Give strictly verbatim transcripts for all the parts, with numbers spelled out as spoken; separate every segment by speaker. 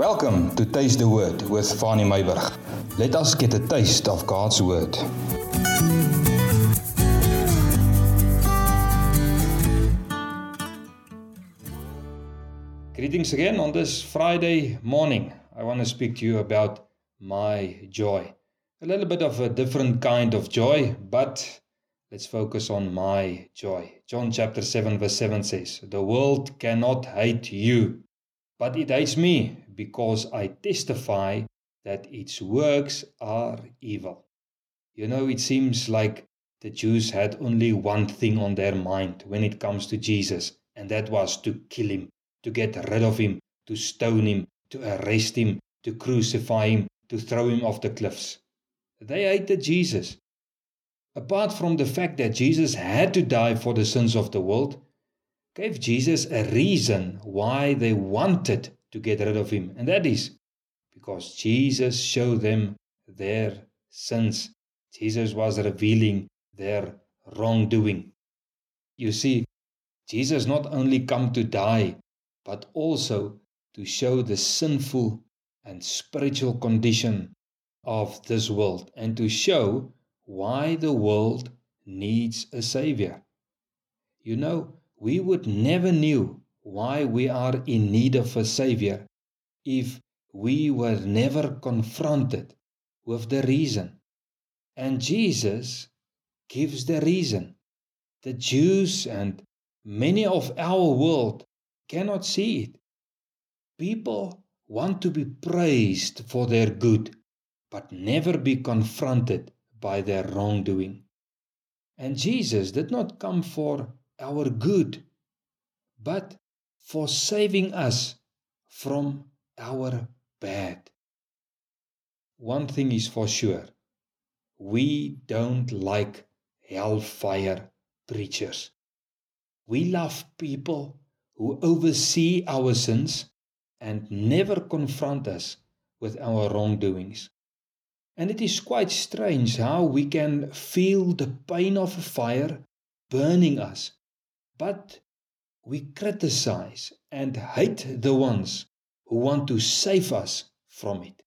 Speaker 1: Welcome to Taste the Word with Fani Meiburg. Let us get a taste of God's Word. Greetings again on this Friday morning. I want to speak to you about my joy. A little bit of a different kind of joy, but let's focus on my joy. John chapter seven verse seven says, "The world cannot hate you, but it hates me because I testify that its works are evil." You know, it seems like the Jews had only one thing on their mind when it comes to Jesus, and that was to kill him, to get rid of him, to stone him, to arrest him, to crucify him, to throw him off the cliffs. They hated Jesus. Apart from the fact that Jesus had to die for the sins of the world, gave Jesus a reason why they wanted to get rid of him, and that is because Jesus showed them their sins. Jesus was revealing their wrongdoing. You see, Jesus not only come to die, but also to show the sinful and spiritual condition of this world, and to show why the world needs a Savior. You know, we would never knew why we are in need of a Savior if we were never confronted with the reason. And Jesus gives the reason. The Jews and many of our world cannot see it. People want to be praised for their good, but never be confronted by their wrongdoing. And Jesus did not come for our good, but for saving us from our bad. One thing is for sure, we don't like hellfire preachers. We love people who oversee our sins and never confront us with our wrongdoings. And it is quite strange how we can feel the pain of a fire burning us, but we criticize and hate the ones who want to save us from it.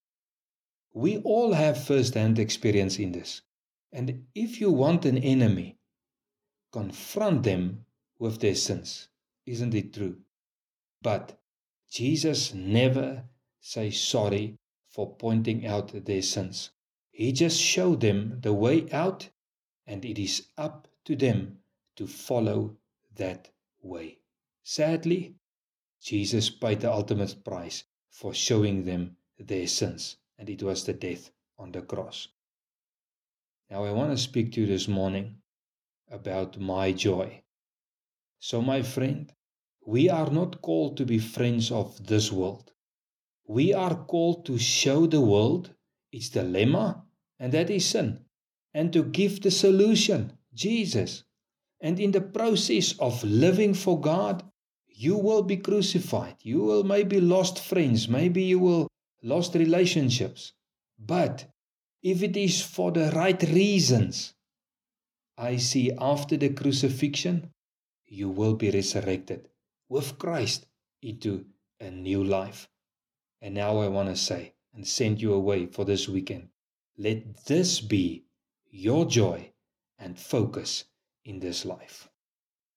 Speaker 1: We all have first-hand experience in this. And if you want an enemy, confront them with their sins. Isn't it true? But Jesus never says sorry for pointing out their sins. He just showed them the way out, and it is up to them to follow that way. Sadly, Jesus paid the ultimate price for showing them their sins, and it was the death on the cross. Now I want to speak to you this morning about my joy. So my friend, we are not called to be friends of this world. We are called to show the world its dilemma, and that is sin, and to give the solution, Jesus. And in the process of living for God, you will be crucified. You will maybe lost friends. Maybe you will lost relationships. But if it is for the right reasons, I see after the crucifixion, you will be resurrected with Christ into a new life. And now I want to say and send you away for this weekend. Let this be your joy and focus in this life.